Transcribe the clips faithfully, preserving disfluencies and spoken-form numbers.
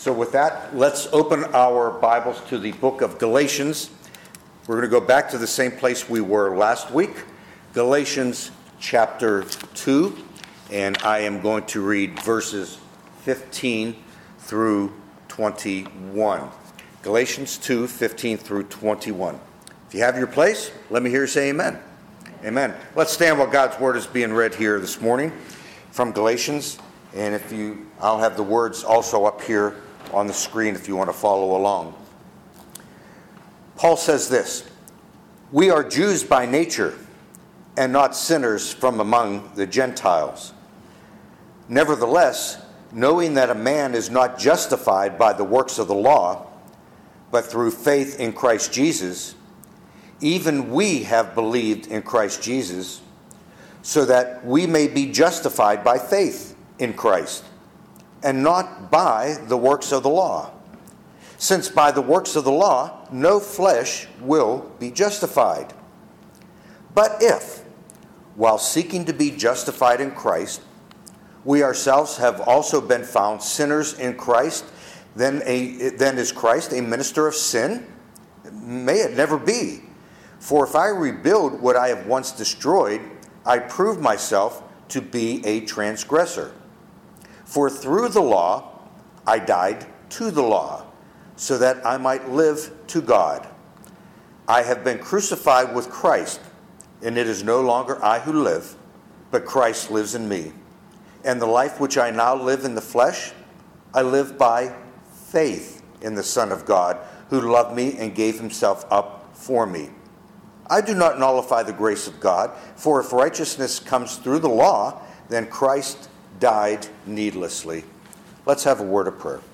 So with that, let's open our Bibles to the book of Galatians. We're going to go back to the same place we were last week, Galatians chapter two, and I am going to read verses fifteen through twenty-one. Galatians two, fifteen through twenty-one. If you have your place, let me hear you say amen. Amen. Let's stand while God's word is being read here this morning from Galatians. And if you, I'll have the words also up here on the screen if you want to follow along. Paul says this: "We are Jews by nature, and not sinners from among the Gentiles. Nevertheless, knowing that a man is not justified by the works of the law, but through faith in Christ Jesus, even we have believed in Christ Jesus, so that we may be justified by faith in Christ, and not by the works of the law. Since by the works of the law, no flesh will be justified. But if, while seeking to be justified in Christ, we ourselves have also been found sinners in Christ, then, a, then is Christ a minister of sin? May it never be. For if I rebuild what I have once destroyed, I prove myself to be a transgressor. For through the law I died to the law, so that I might live to God. I have been crucified with Christ, and it is no longer I who live, but Christ lives in me. And the life which I now live in the flesh, I live by faith in the Son of God, who loved me and gave himself up for me. I do not nullify the grace of God, for if righteousness comes through the law, then Christ died needlessly." Let's have a word of prayer.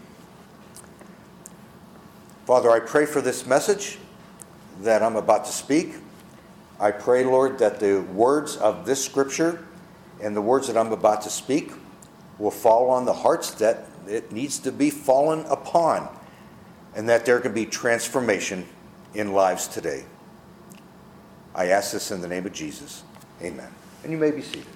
Father, I pray for this message that I'm about to speak. I pray, Lord, that the words of this scripture and the words that I'm about to speak will fall on the hearts that it needs to be fallen upon, and that there can be transformation in lives today. I ask this in the name of Jesus. Amen. And you may be seated.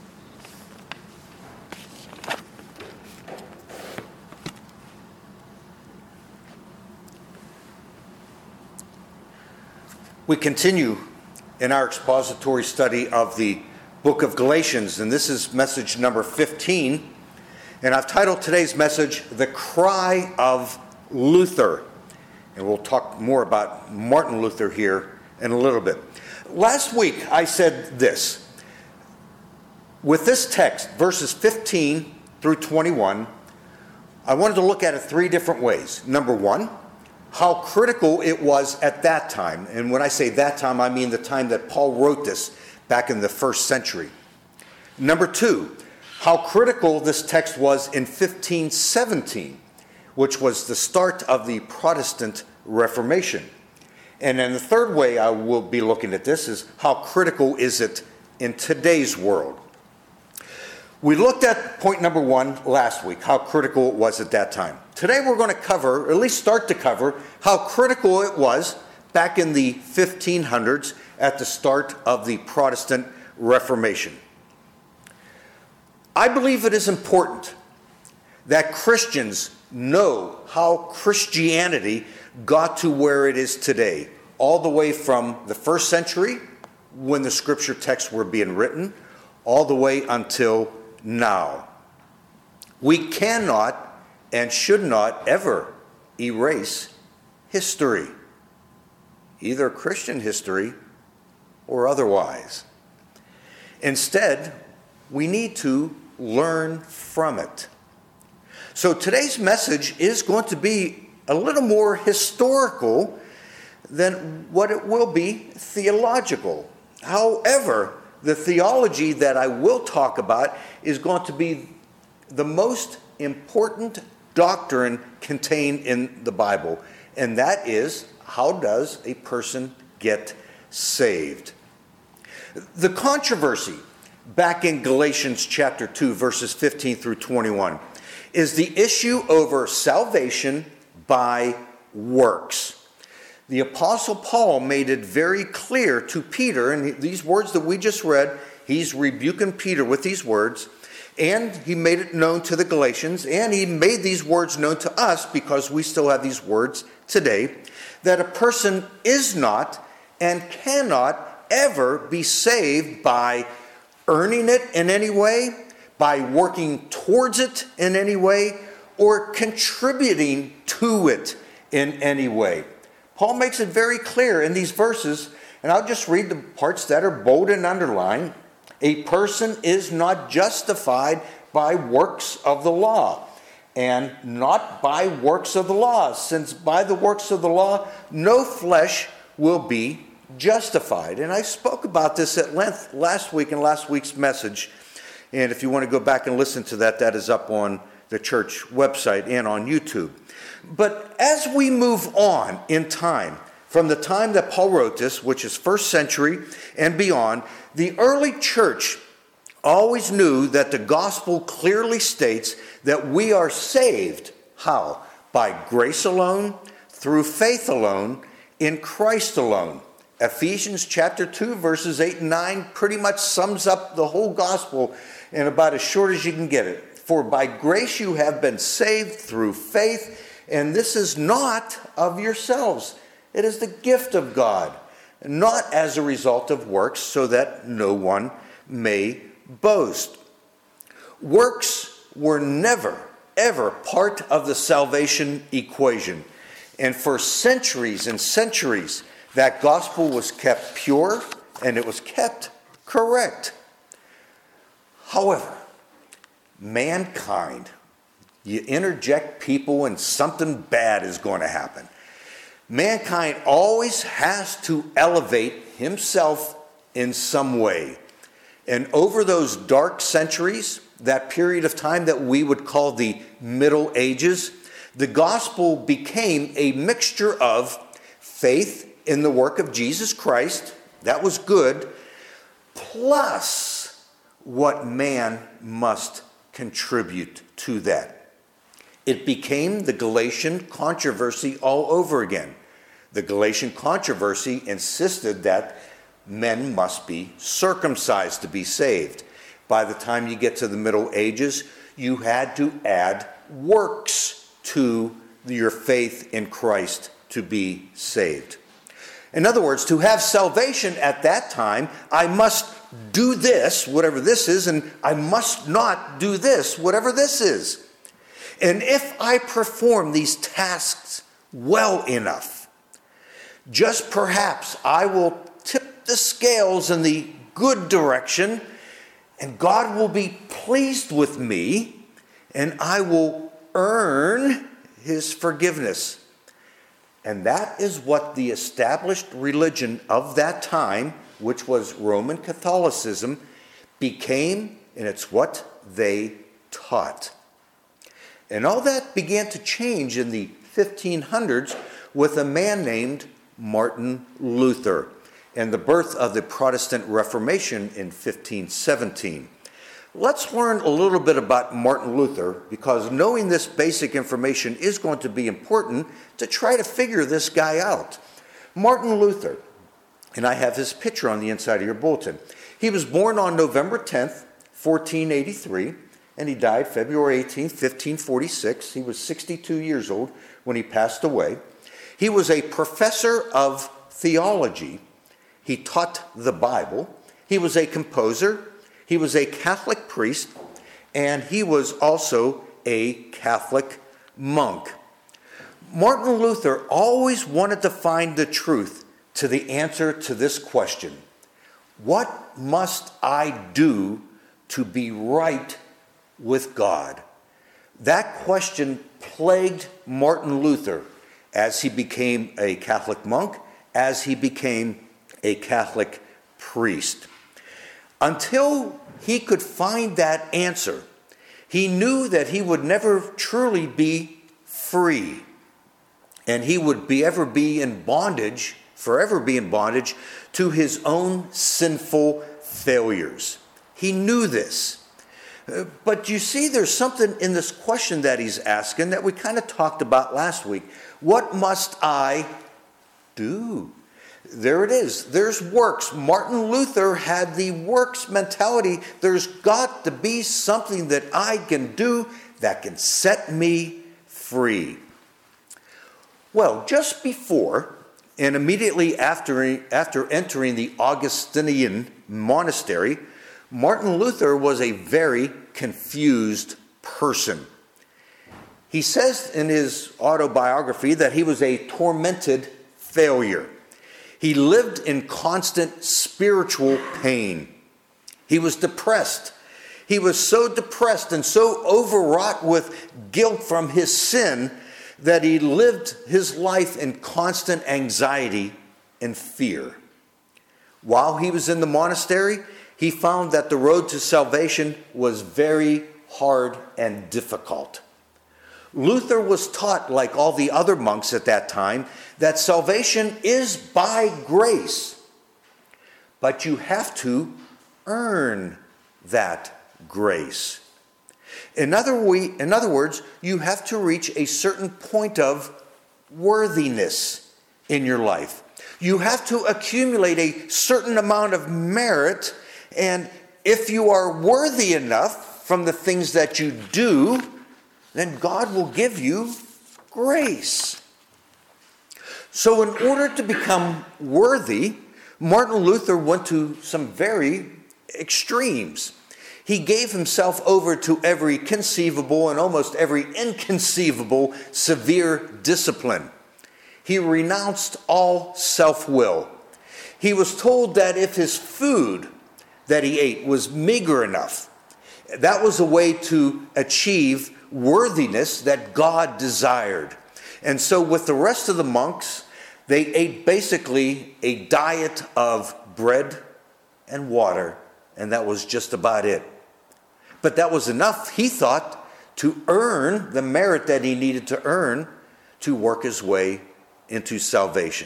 We continue in our expository study of the book of Galatians, and this is message number fifteen. And I've titled today's message, "The Cry of Luther." And we'll talk more about Martin Luther here in a little bit. Last week I said this: with this text, verses fifteen through twenty-one, I wanted to look at it three different ways. Number one, how critical it was at that time. And when I say that time, I mean the time that Paul wrote this back in the first century. Number two, how critical this text was in fifteen seventeen, which was the start of the Protestant Reformation. And then the third way I will be looking at this is how critical is it in today's world. We looked at point number one last week, how critical it was at that time. Today we're going to cover, or at least start to cover, how critical it was back in the fifteen hundreds at the start of the Protestant Reformation. I believe it is important that Christians know how Christianity got to where it is today, all the way from the first century, when the scripture texts were being written, all the way until now. We cannot and should not ever erase history, either Christian history or otherwise. Instead, we need to learn from it. So today's message is going to be a little more historical than what it will be theological. However, the theology that I will talk about is going to be the most important doctrine contained in the Bible, and that is, how does a person get saved? The controversy back in Galatians chapter two, verses fifteen through twenty-one, is the issue over salvation by works. The Apostle Paul made it very clear to Peter, and these words that we just read, he's rebuking Peter with these words. And he made it known to the Galatians, and he made these words known to us because we still have these words today, that a person is not and cannot ever be saved by earning it in any way, by working towards it in any way, or contributing to it in any way. Paul makes it very clear in these verses, and I'll just read the parts that are bold and underlined. A person is not justified by works of the law, and not by works of the law, since by the works of the law no flesh will be justified. And I spoke about this at length last week in last week's message, and if you want to go back and listen to that, that is up on the church website and on YouTube. But as we move on in time, from the time that Paul wrote this, which is first century and beyond, the early church always knew that the gospel clearly states that we are saved. How? By grace alone, through faith alone, in Christ alone. Ephesians chapter two, verses eight and nine pretty much sums up the whole gospel in about as short as you can get it. For by grace you have been saved through faith, and this is not of yourselves. It is the gift of God, not as a result of works, so that no one may boast. Works were never, ever part of the salvation equation. And for centuries and centuries, that gospel was kept pure and it was kept correct. However, mankind, you interject people and something bad is going to happen. Mankind always has to elevate himself in some way. And over those dark centuries, that period of time that we would call the Middle Ages, the gospel became a mixture of faith in the work of Jesus Christ, that was good, plus what man must contribute to that. It became the Galatian controversy all over again. The Galatian controversy insisted that men must be circumcised to be saved. By the time you get to the Middle Ages, you had to add works to your faith in Christ to be saved. In other words, to have salvation at that time, I must do this, whatever this is, and I must not do this, whatever this is. And if I perform these tasks well enough, just perhaps I will tip the scales in the good direction, and God will be pleased with me, and I will earn his forgiveness. And that is what the established religion of that time, which was Roman Catholicism, became, and it's what they taught. And all that began to change in the fifteen hundreds with a man named Martin Luther and the birth of the Protestant Reformation in fifteen seventeen. Let's learn a little bit about Martin Luther, because knowing this basic information is going to be important to try to figure this guy out. Martin Luther, and I have his picture on the inside of your bulletin. He was born on November tenth, fourteen eighty-three, and he died February eighteenth, fifteen forty-six. He was sixty-two years old when he passed away. He was a professor of theology. He taught the Bible. He was a composer. He was a Catholic priest, and he was also a Catholic monk. Martin Luther always wanted to find the truth to the answer to this question: what must I do to be right with God? That question plagued Martin Luther as he became a Catholic monk, as he became a Catholic priest. Until he could find that answer, he knew that he would never truly be free, and he would be ever be in bondage, forever be in bondage to his own sinful failures. He knew this. But you see, there's something in this question that he's asking that we kind of talked about last week. What must I do? There it is. There's works. Martin Luther had the works mentality. There's got to be something that I can do that can set me free. Well, just before and immediately after, after entering the Augustinian monastery, Martin Luther was a very confused person. He says in his autobiography that he was a tormented failure. He lived in constant spiritual pain. He was depressed. He was so depressed and so overwrought with guilt from his sin that he lived his life in constant anxiety and fear. While he was in the monastery, he found that the road to salvation was very hard and difficult. Luther was taught, like all the other monks at that time, that salvation is by grace. But you have to earn that grace. In other, we, in other words, you have to reach a certain point of worthiness in your life. You have to accumulate a certain amount of merit, and if you are worthy enough from the things that you do, then God will give you grace. So in order to become worthy, Martin Luther went to some very extremes. He gave himself over to every conceivable and almost every inconceivable severe discipline. He renounced all self-will. He was told that if his food that he ate was meager enough, that was a way to achieve worthiness that God desired. And so with the rest of the monks, they ate basically a diet of bread and water, and that was just about it. But that was enough, he thought, to earn the merit that he needed to earn to work his way into salvation.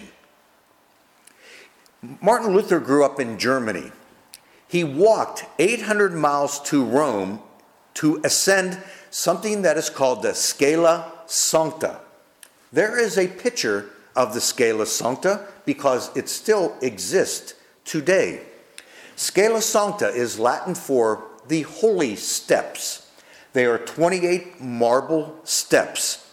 Martin Luther grew up in Germany. He walked eight hundred miles to Rome to ascend something that is called the Scala Sancta. There is a picture of the Scala Sancta because it still exists today. Scala Sancta is Latin for the holy steps. They are twenty-eight marble steps.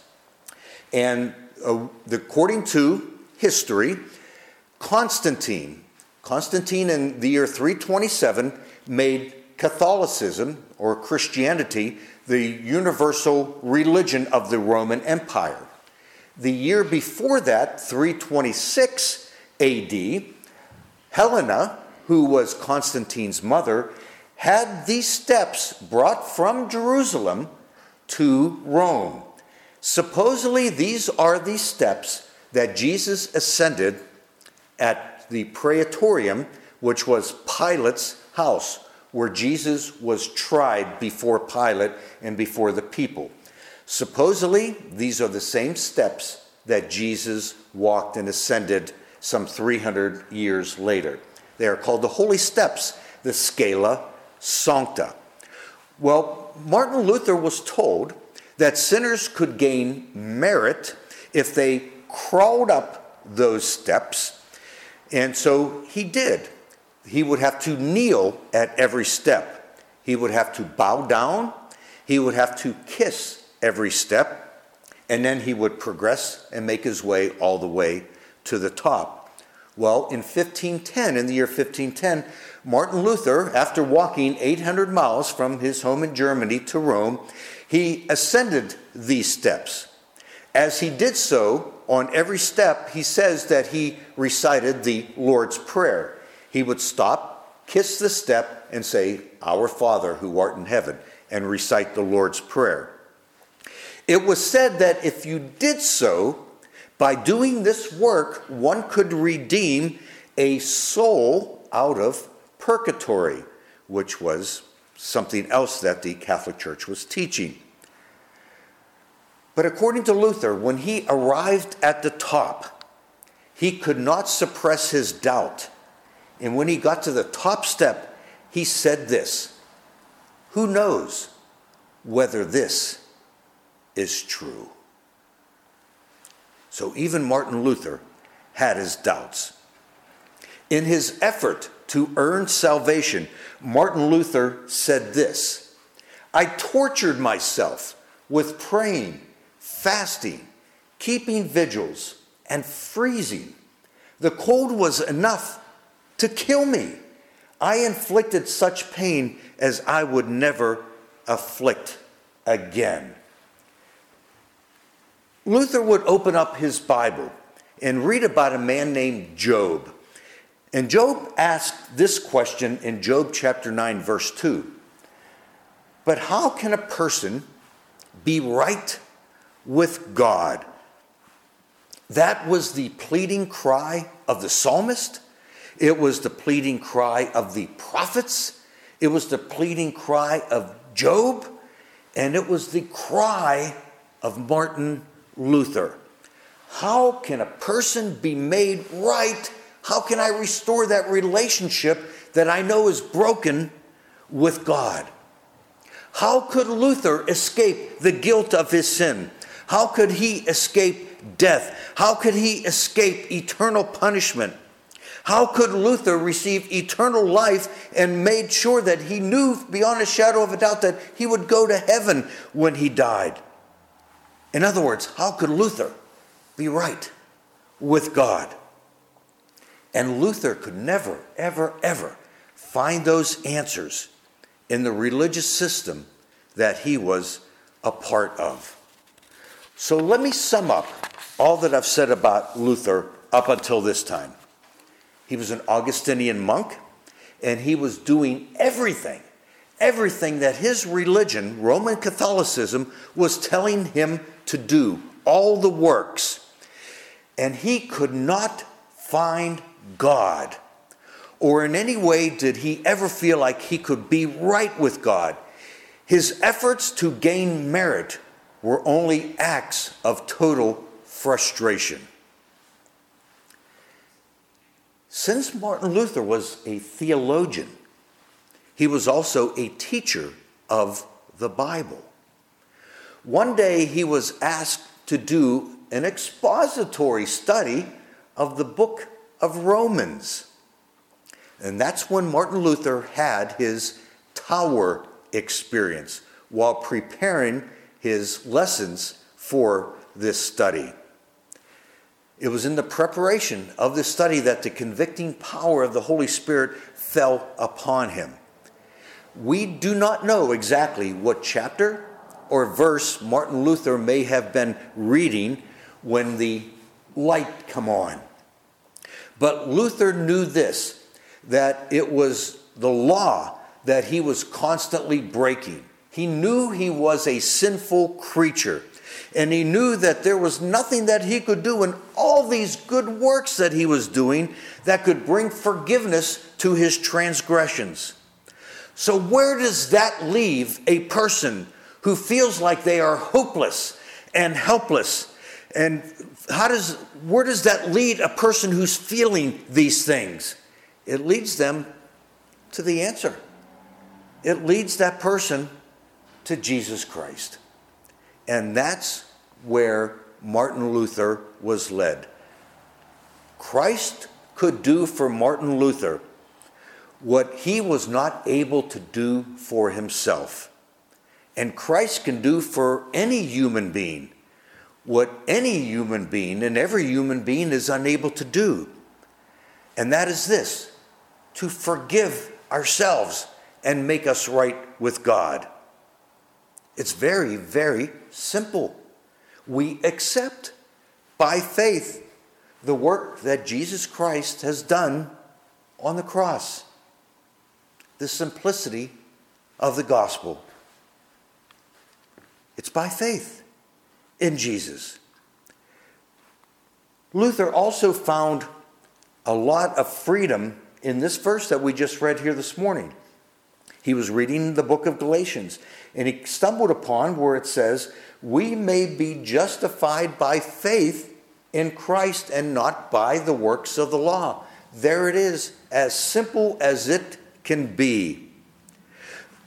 And uh, according to history, Constantine, Constantine in the year three twenty-seven made Catholicism or Christianity the universal religion of the Roman Empire. The year before that, three twenty-six A D, Helena, who was Constantine's mother, had these steps brought from Jerusalem to Rome. Supposedly, these are the steps that Jesus ascended at the Praetorium, which was Pilate's house, where Jesus was tried before Pilate and before the people. Supposedly, these are the same steps that Jesus walked and ascended some three hundred years later. They are called the Holy Steps, the Scala Sancta. Well, Martin Luther was told that sinners could gain merit if they crawled up those steps, and so he did. He would have to kneel at every step. He would have to bow down. He would have to kiss every step, and then he would progress and make his way all the way to the top. Well, in fifteen ten, in the year fifteen ten, Martin Luther, after walking eight hundred miles from his home in Germany to Rome, he ascended these steps. As he did so, on every step, he says that he recited the Lord's Prayer. He would stop, kiss the step, and say, "Our Father who art in heaven," and recite the Lord's Prayer. It was said that if you did so, by doing this work, one could redeem a soul out of purgatory, which was something else that the Catholic Church was teaching. But according to Luther, when he arrived at the top, he could not suppress his doubt. And when he got to the top step, he said this: "Who knows whether this is true?" So even Martin Luther had his doubts. In his effort to earn salvation, Martin Luther said this: "I tortured myself with praying, fasting, keeping vigils, and freezing. The cold was enough to kill me. I inflicted such pain as I would never afflict again." Luther would open up his Bible and read about a man named Job. And Job asked this question in Job chapter nine, verse two. "But how can a person be right with God?" That was the pleading cry of the psalmist. It was the pleading cry of the prophets. It was the pleading cry of Job. And it was the cry of Martin Luther. How can a person be made right? How can I restore that relationship that I know is broken with God? How could Luther escape the guilt of his sin? How could he escape death? How could he escape eternal punishment? How could Luther receive eternal life and made sure that he knew beyond a shadow of a doubt that he would go to heaven when he died? In other words, how could Luther be right with God? And Luther could never, ever, ever find those answers in the religious system that he was a part of. So let me sum up all that I've said about Luther up until this time. He was an Augustinian monk, and he was doing everything, everything that his religion, Roman Catholicism, was telling him to do, all the works. And he could not find God, or in any way did he ever feel like he could be right with God. His efforts to gain merit were only acts of total frustration. Since Martin Luther was a theologian, he was also a teacher of the Bible. One day he was asked to do an expository study of the book of Romans. And that's when Martin Luther had his tower experience while preparing his lessons for this study. It was in the preparation of this study that the convicting power of the Holy Spirit fell upon him. We do not know exactly what chapter or verse Martin Luther may have been reading when the light come on. But Luther knew this, that it was the law that he was constantly breaking. He knew he was a sinful creature, and he knew that there was nothing that he could do in all these good works that he was doing that could bring forgiveness to his transgressions. So where does that leave a person who feels like they are hopeless and helpless? And how does, where does that lead a person who's feeling these things? It leads them to the answer. It leads that person to Jesus Christ. And that's where Martin Luther was led. Christ could do for Martin Luther what he was not able to do for himself. And Christ can do for any human being what any human being and every human being is unable to do. And that is this: to forgive ourselves and make us right with God. It's very, very simple. We accept by faith the work that Jesus Christ has done on the cross. The simplicity of the gospel. It's by faith in Jesus. Luther also found a lot of freedom in this verse that we just read here this morning. He was reading the book of Galatians, and he stumbled upon where it says, "We may be justified by faith in Christ and not by the works of the law." There it is, as simple as it can be.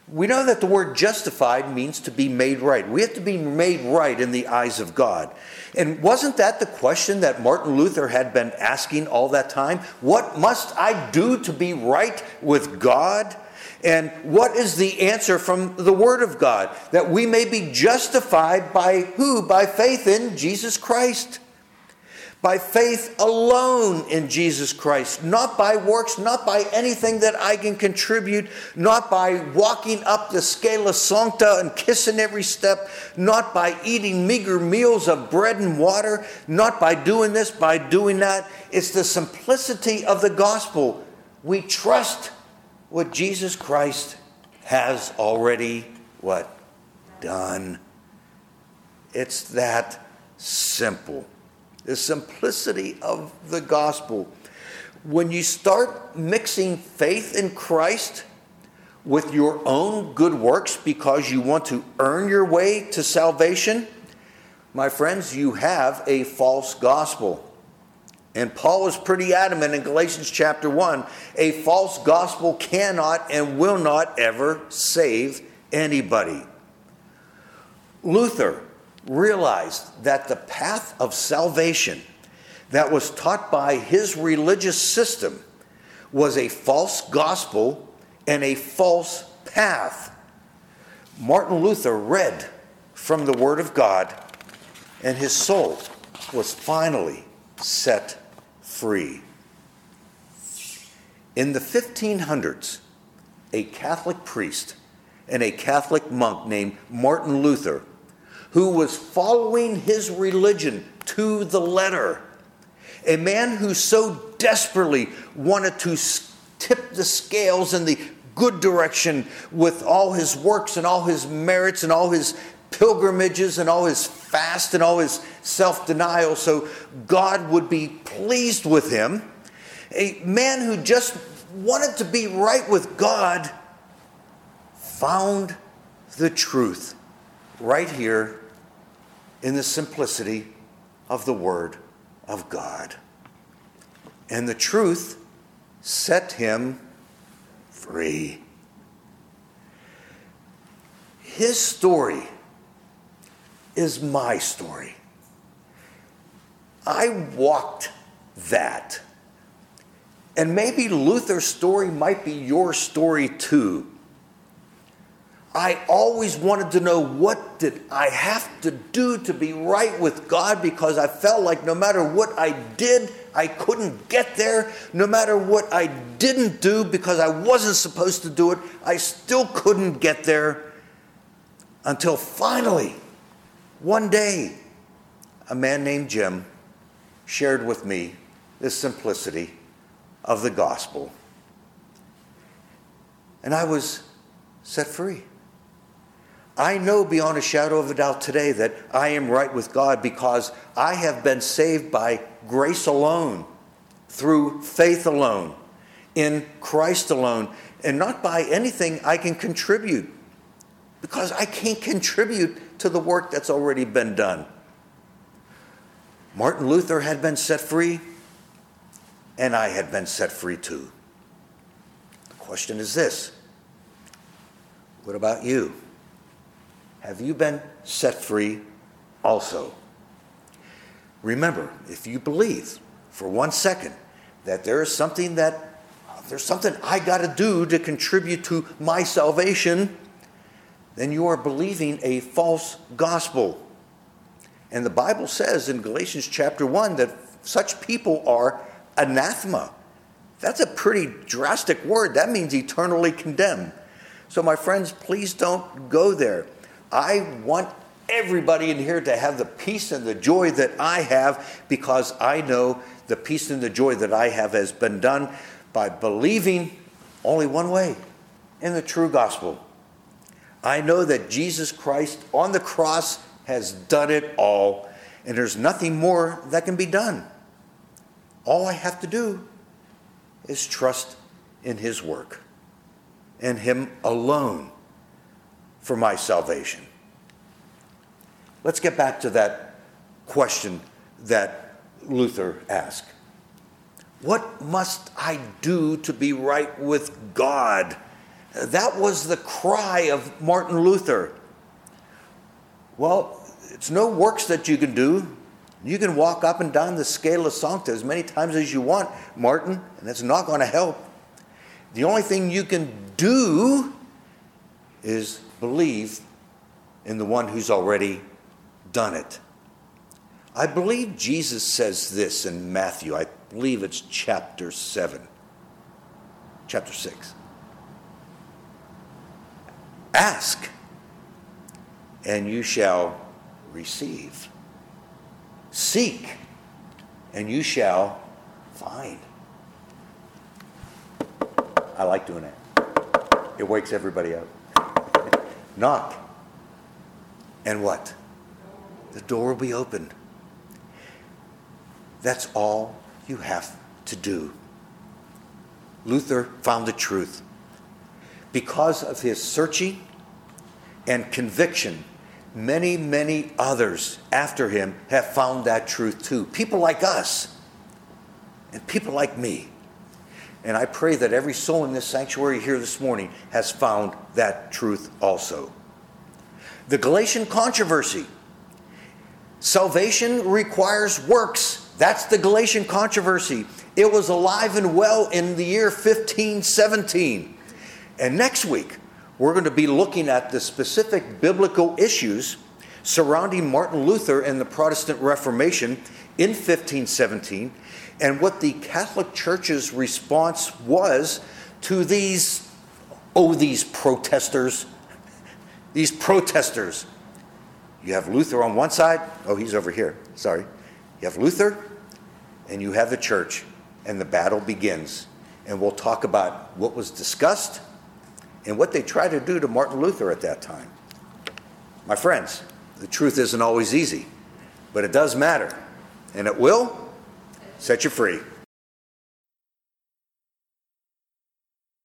We know that the word justified means to be made right. We have to be made right in the eyes of God. And wasn't that the question that Martin Luther had been asking all that time? What must I do to be right with God? And what is the answer from the Word of God? That we may be justified by who? By faith in Jesus Christ. By faith alone in Jesus Christ, not by works, not by anything that I can contribute, not by walking up the Scala Sancta and kissing every step, not by eating meager meals of bread and water, not by doing this, by doing that. It's the simplicity of the gospel. We trust what Jesus Christ has already, what? Done. It's that simple. The simplicity of the gospel. When you start mixing faith in Christ with your own good works because you want to earn your way to salvation, my friends, you have a false gospel. And Paul is pretty adamant in Galatians chapter one, a false gospel cannot and will not ever save anybody. Luther realized that the path of salvation that was taught by his religious system was a false gospel and a false path. Martin Luther read from the Word of God, and his soul was finally set free. In the fifteen hundreds, a Catholic priest and a Catholic monk named Martin Luther, who was following his religion to the letter, a man who so desperately wanted to tip the scales in the good direction with all his works and all his merits and all his pilgrimages and all his fast and all his self-denial so God would be pleased with him, a man who just wanted to be right with God, found the truth right here in the simplicity of the Word of God. And the truth set him free. His story is my story. I walked that. And maybe Luther's story might be your story too. I always wanted to know, what did I have to do to be right with God, because I felt like no matter what I did, I couldn't get there. No matter what I didn't do because I wasn't supposed to do it, I still couldn't get there. Until finally, one day, a man named Jim shared with me the simplicity of the gospel. And I was set free. I know beyond a shadow of a doubt today that I am right with God because I have been saved by grace alone, through faith alone, in Christ alone, and not by anything I can contribute, because I can't contribute to the work that's already been done. Martin Luther had been set free, and I had been set free too. The question is this: what about you? Have you been set free also? Remember, if you believe for one second that there is something that there's something I got to do to contribute to my salvation, then you are believing a false gospel. And the Bible says in Galatians chapter one that such people are anathema. That's a pretty drastic word. That means eternally condemned. So my friends, please don't go there. I want everybody in here to have the peace and the joy that I have, because I know the peace and the joy that I have has been done by believing only one way, in the true gospel. I know that Jesus Christ on the cross has done it all, and there's nothing more that can be done. All I have to do is trust in his work and him alone for my salvation. Let's get back to that question that Luther asked. What must I do to be right with God? That was the cry of Martin Luther. Well, it's no works that you can do. You can walk up and down the Scala Sancta as many times as you want, Martin, and that's not going to help. The only thing you can do is believe in the one who's already done it. I believe Jesus says this in Matthew. I believe it's chapter seven. Chapter six. Ask, and you shall receive. Seek, and you shall find. I like doing that. It wakes everybody up. Knock, and what? The door will be opened. That's all you have to do. Luther found the truth. Because of his searching and conviction, many, many others after him have found that truth too. People like us and people like me. And I pray that every soul in this sanctuary here this morning has found that truth also. The Galatian controversy. Salvation requires works. That's the Galatian controversy. It was alive and well in the year fifteen seventeen. And next week, we're going to be looking at the specific biblical issues surrounding Martin Luther and the Protestant Reformation in fifteen seventeen, and what the Catholic Church's response was to these, oh, these protesters, these protesters. You have Luther on one side. Oh, he's over here. Sorry. You have Luther, and you have the church, and the battle begins. And we'll talk about what was discussed and what they tried to do to Martin Luther at that time. My friends, the truth isn't always easy, but it does matter, and it will set you free.